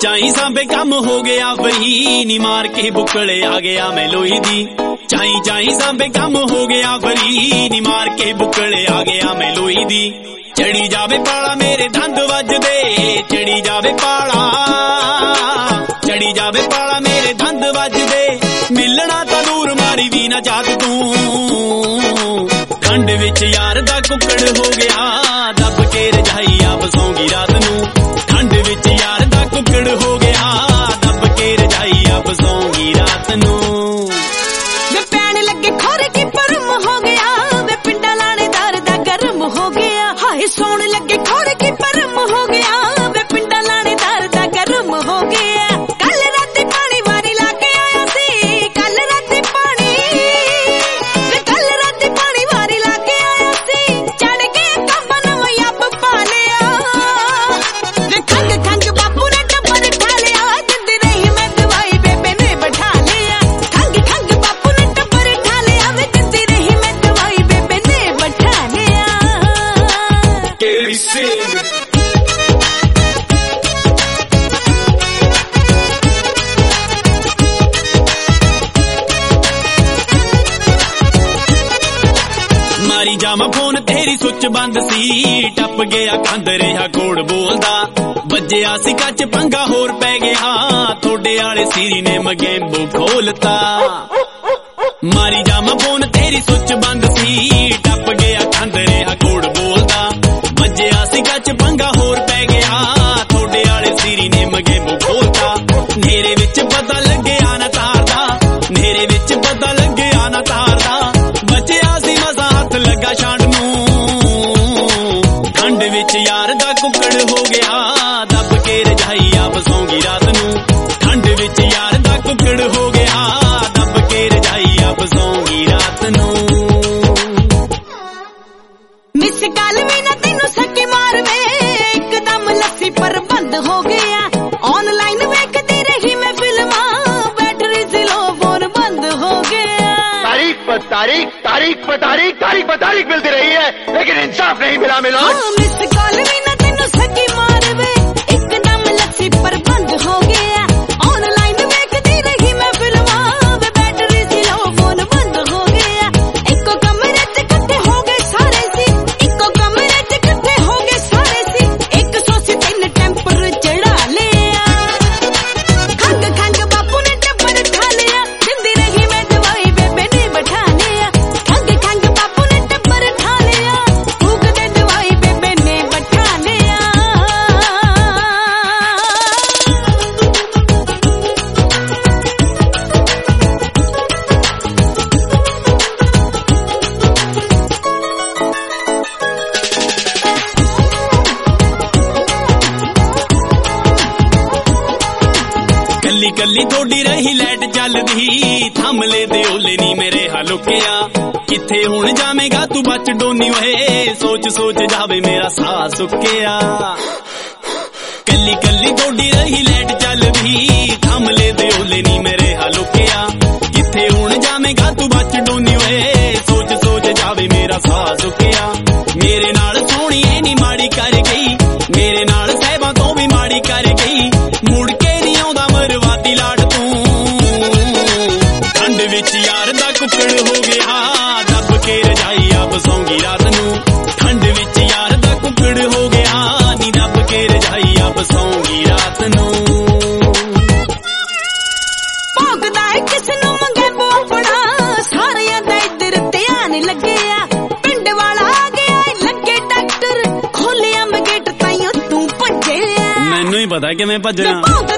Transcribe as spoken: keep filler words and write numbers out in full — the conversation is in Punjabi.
ਚਾਈ ਸਾਂਬੇ ਕੰਮ ਹੋ ਗਿਆ ਫਰੀ ਨੀ ਮਾਰ ਕੇ ਬੁੱਕਲੇ ਆ ਗਿਆ ਮੈਂ ਲੋਈ ਦੀ ਚਾਈ ਚਾਈ ਸਾਂਬੇ ਕੰਮ ਹੋ ਗਿਆ ਫਰੀ ਨੀ ਮਾਰ ਕੇ ਬੁੱਕਲੇ ਆ ਗਿਆ ਮੈਂ ਲੋਈ ਦੀ ਚੜੀ ਜਾਵੇ ਪਾਲਾ ਮੇਰੇ ਦੰਦ ਵੱਜਦੇ ਚੜੀ ਜਾਵੇ ਪਾਲਾ ਚੜੀ ਜਾਵੇ ਪਾਲਾ ਮੇਰੇ ਦੰਦ ਵੱਜਦੇ ਮਿਲਣਾ ਤਾਂ ਦੂਰ ਮਾਰੀ ਵੀ ਨਾ ਜਾਤ ਤੂੰ ਠੰਡ ਵਿੱਚ ਯਾਰ ਦਾ ਕੁੱਕੜ ਹੋ ਗਿਆ ਦੱਬ ਕੇ ਰਜਾਈ ਆਪ ਸੌਂਗੀ ਰਾਤ ਨੂੰ ਠੰਡ ਵਿੱਚ ਯਾਰ ਦਾ ਕੁੱਕੜ ਹੋ ਗਿਆ ਦੱਬ ਕੇ ਰਜਾਈ ਆਪ ਸੌਂਗੀ ਰਾਤ ਨੂੰ ਵੇ ਪੈਣ ਲੱਗੇ ਖੋਰੇ ਕੀ ਪਰਮ ਹੋ ਗਿਆ ਵੇ ਪਿੰਡਾਂ ਲਾਣੇਦਾਰ ਦਾ ਗਰਮ ਹੋ ਗਿਆ ਹਾਏ ਸੌਣ ਲੱਗੇ ਖੋਰੇ ਕੀ ਪਰਮ ਹੋ ਗਿਆ ਵੇ ਪਿੰਡਾਂ ਲਾਣੇਦਾਰ ਦਾ ਗਰਮ ਹੋ ਗਿਆ ਕੱਲ ਰਾਤੀ ਪਾਣੀ ਵਾਰੀ ਲਾ ਕੇ ਆਇਆ ਸੀ ਕੱਲ ਰਾਤੀ ਪਾਣੀ ਵੇ ਕੱਲ ਰਾਤੀ ਪਾਣੀ ਵਾਰੀ ਲਾ ਕੇ ਆਇਆ ਸੀ ਚੜ ਕੇ ਕੰਬਾਂ ਨੂੰ ਯੱਬ ਪਾ ਲਿਆ ਵੇ ਖੰਗ ਖੰਗ ਬਾਪੂ ਨੇ ਟੱਬਰ ਠਾ ਲਿਆ ਜਿੰਦੀ ਰਹੀ ਮੈਂ ਦਵਾਈ ਬੇਬੇ ਨੇ ਬਿਠਾ ਲਿਆ ਖੰਗ ਖੰਗ ਬਾਪੂ ਨੇ ਟੱਬਰ ਠਾ ਲਿਆ ਵੇ ਜਿੰਦੀ ਰਹੀ ਮੈਂ ਦਵਾਈ ਬੇਬੇ ਨੇ ਬਿਠਾ ਲਿਆ ਕਿਹੜੀ ਸੀ ਮਾਰੀ ਜਾਵਾਂ ਫੋਨ ਤੇਰੀ ਸੁੱਚ ਬੰਦ ਸੀ ਟੱਪ ਗਿਆ ਕੰਧ ਰਿਹਾ ਕੋੜ ਬੋਲਦਾ ਵੱਜਿਆ ਸੀ ਕੱਚ ਪੰਗਾ ਹੋਰ ਪੈ ਗਿਆ ਥੋੜੇ ਵਾਲੇ ਸੀਰੀ ਨੇ ਮਗੇਂਬੂ ਖੋਲਤਾ ਮਾਰੀ ਜਾਵਾਂ ਫੋਨ ਤੇਰੀ ਸੁੱਚ ਬੰਦ ਸੀ ਟੱਪ ਗਿਆ ਕੰਧ ਰਿਹਾ ਕੋੜ ਬੋਲਦਾ ਵੱਜਿਆ ਸੀ ਕੱਚ ਪੰਗਾ ਹੋਰ ਪੈ ਗਿਆ ਥੋੜੇ ਵਾਲੇ ਸੀਰੀ ਨੇ ਮਗੇਂਬੂ ਖੋਲਤਾ ਨੇਰੇ ਵਿੱਚ ਪਤਾ ਲੱਗਿਆ ਨਾ ਤਾਰਦਾ ਨੇਰੇ ਵਿੱਚ ਪਤਾ ਲੱਗਿਆ ਨਾ ਤਾਰਦਾ ਬਚਿਆ ਸੀ ਮਸਾਂ ਹੱਥ ਲੱਗਾ ਛਾਂਡ ਨੂੰ ਠੰਡ ਵਿੱਚ ਯਾਰ ਦਾ ਕੁੱਕੜ ਹੋ ਗਿਆ ਦੱਬ ਕੇ ਰਜਾਈ ਆਪ ਸੌਂਗੀ ਰਾਤ ਨੂੰ ਠੰਡ ਵਿੱਚ ਯਾਰ ਦਾ ਕੁੱਕੜ ਹੋ ਗਿਆ ਦੱਬ ਕੇ ਰਜਾਈ ਆਪ ਸੌਂਗੀ ਰਾਤ ਨੂੰ ਮਿਸ ਕਾਲ ਵੀ ਨਾ ਤੈਨੂੰ ਸੱਕੀ ਮਾਰਵੇ ਇੱਕਦਮ ਲੱਸੀ ਪਰ ਬੰਦ ਹੋ ਗਿਆ ਆਨਲਾਈਨ ਵੇਖਦੀ ਰਹੀ ਮੈਂ ਫਿਲਮਾਂ ਬੈਟਰੀ ਸੀ ਲੋ ਫੋਨ ਬੰਦ ਹੋ ਗਿਆ तारीख पर तारीख तारीख पर तारीख तारीख पर तारीख मिलती रही है लेकिन इंसाफ नहीं मिला मिला मिस कॉल भी ना तेनू सकी मारवे एकदम लस्सी पर बंद हो गया ऑनलाइन देखती रही मैं फिल्मां वे बैटरी सी लो फोन बंद हो गया इको कमरे च इकट्ठे हो गए सारे सी इको कमरे च इकट्ठे हो गए सारे सी एक सौ से तीन टेंपर चढ़ा लिया खंग खंग बापू ने टब्बर ठा लिया जिंदी रही मैं दवाई बेबे ने बैठा लिया खंग खंग बापू ने टब्बर ठा लिया फूक दे दवाई बेबे ने बैठा लिया ਕੱਲੀ ਕੱਲੀ ਥੋੜੀ ਰਹੀ ਲਾਈਟ ਚੱਲਦੀ ਥੰਮਲੇ ਦੇ ਓਲੇ ਨੀ ਮੇਰੇ ਹਲੁਕਿਆ ਕਿੱਥੇ ਹੁਣ ਜਾਵੇਂਗਾ ਤੂੰ ਬਚ ਡੋਨੀ ਓਏ ਸੋਚ ਸੋਚ ਜਾਵੇ ਮੇਰਾ ਸਾਹ ਸੁੱਕਿਆ ਕੱਲੀ ਕੱਲੀ ਥੋੜੀ ਰਹੀ ਲਾਈਟ ਚੱਲਦੀ ਥੰਮਲੇ ਦੇ ਓਲੇ ਨੀ ਮੇਰੇ ਹਲੁਕਿਆ ਕਿੱਥੇ ਹੁਣ ਜਾਵੇਂਗਾ ਤੂੰ ਬਚ ਡੋਨੀ ਓਏ ਸੋਚ ਸੋਚ ਜਾਵੇ ਮੇਰਾ ਸਾਹ ਸੁੱਕਿਆ ਮੇਰੇ ਨਾਲ ਸੋਹਣੀ ਐ ਨੀ ਮਾੜੀ ਕਰ ਗਈ ਮੇਰੇ ਨਾਲ ਸਹਿਬਾਂ ਤੋਂ ਵੀ ਮਾੜੀ ਕਰ ਗਈ ਮੁੜ ਕੇ ਨੀ ਆਉਂਦਾ ਮਰਵਾਦੀ ਲਾੜ ਤੂੰ ਠੰਡ ਵਿੱਚ ਯਾਰ ਦਾ ਕੁੱਕੜ ਹੋ ਗਿਆ ਦੱਬ ਕੇ ਰਜਾਈ ਆਪ ਸੌਂਗੀ ਰਾਤ ਨੂੰ ਠੰਡ ਵਿੱਚ ਯਾਰ ਦਾ ਕੁੱਕੜ ਹੋ ਗਿਆ ਨੀ ਦੱਬ ਕੇ ਰਜਾਈ ਆਪ ਸੌਂਗੀ ਰਾਤ ਨੂੰ ਭੋਗਦਾ ਏ ਕਿਸ ਨੂੰ ਮੰਗੇ ਬੋਪਣਾ ਸਾਰਿਆਂ ਦਾ ਇੱਧਰ ਧਿਆਨ ਲੱਗਿਆ ਪਿੰਡ ਵਾਲਾ ਆ ਗਿਆ ਏ ਲੱਗੇ ਡਾਕਟਰ ਖੋਲਿਆ ਮਗੇਟ ਤਾਈਓ ਤੂੰ ਭੱਜਿਆ ਮੈਨੂੰ ਹੀ ਪਤਾ ਕਿਵੇਂ ਭੱਜਣਾ